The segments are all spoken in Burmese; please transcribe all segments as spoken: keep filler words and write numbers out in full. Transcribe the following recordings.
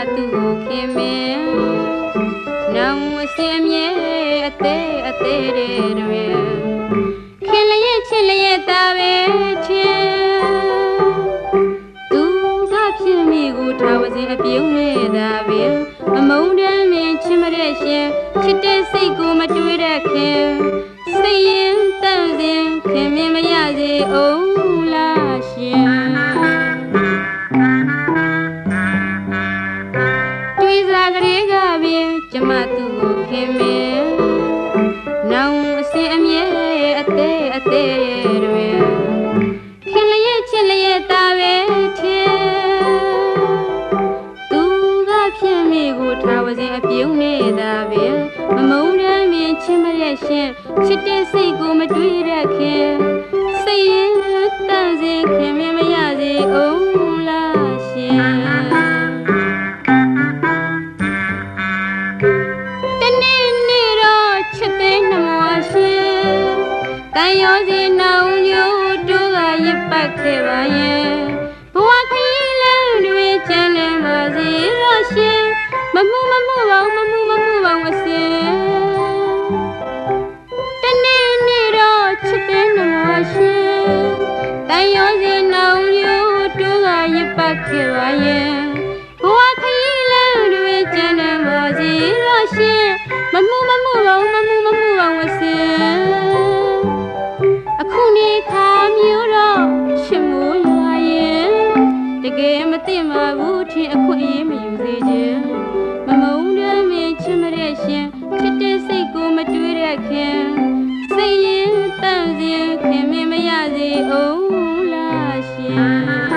သူကိုခင်မင်းနောင်အစင်အမြဲအသေးအသေးတွေခင်လျက်ချစ်လျက်သားပဲချင်သူကဖြစ်မိကိုထားဝစဉ်အပြုံးနေတာပဲအမုန်းတမ်းမင်းချစ်မတဲ့ရှင်ချစ်တဲ့စိတ်ကိုမတွေးတဲ့ခင်စိတ်ရင်တန့်စဉ်ခင်မင်းမရစေအောင်လားရှင်တွေးစားကလေးကပင်ကျမသူ့ကိုခင်မင်းနောင်အစင်အမြဲအသေးအသေးတွေခင်လျက်ချစ်လျက်သားပဲထင်သူကဖြစ်မိကိုထားဝစဉ်အပြုံးနေတာပဲမမုန်းတမ်းမင်းချစ်မရဲ့ရှင်ချစ်တဲ့စိတ်ကိုမတွေးတဲ့ခင်စိတ်ရင်တန့်စဉ်ခင်မင်းမရစေအောင်လားရှင်တနေ့နေ့တော့ချစ်သိနှမောရှင်တန်ရောစီနောင်ညို့တို့ကရစ်ပတ်ခဲ့ပါရဲ့ဘဝခရီးလမ်းတွေချမ်းလင်းပါစေတော့ရှင်မမှုမမှုပါမမှုမမှုပါဝစင်တနေ့နေ့တော့ချစ်သိနှမောရှင်တန်ရောစီနောင်ညို့တို့ကရစ်ပတ်ခဲ့ပါရဲ့ဘဝခရီးလမ်းတွေချမ်းလင်းပါစေတော့ရှင်မမှုမမှုပါမမှုမမှုပါဝစင်အခုနေခါမျိုးတော့ချစ်မိုးရွာရင်တကယ်မသိမှဘူးထင်အခွင့်အရေးမယူစေခြင်းမမုန်းတဲ့မင်းချစ်မတဲ့ရှင်ချစ်တဲ့စိတ်ကိုမတွေးတဲ့ခင်စိတ်ရင်တန့်စဉ်ခင်မင်းမရစေအောင်လားရှင်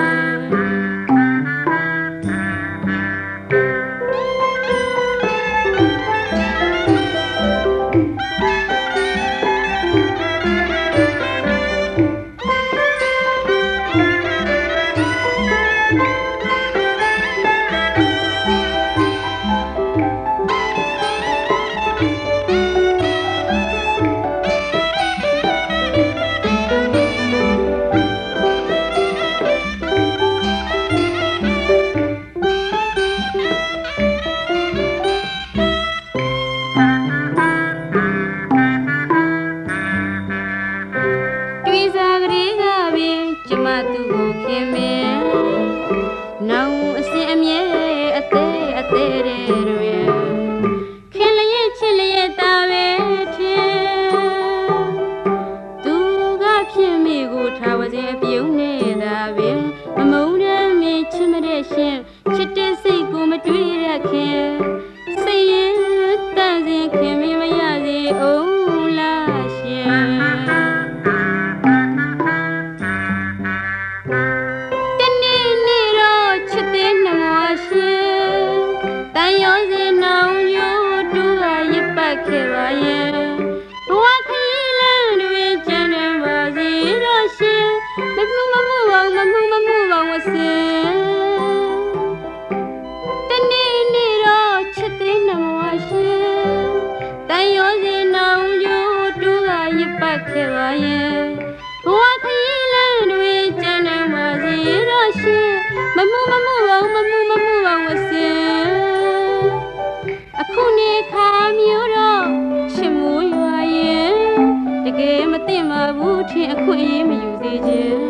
အခုနေခါမျိုးတော့ချစ်မိုးရွာရင်တကယ်မသိမှဘူးထင်အခွင့်အရေးမယူစေခြင်း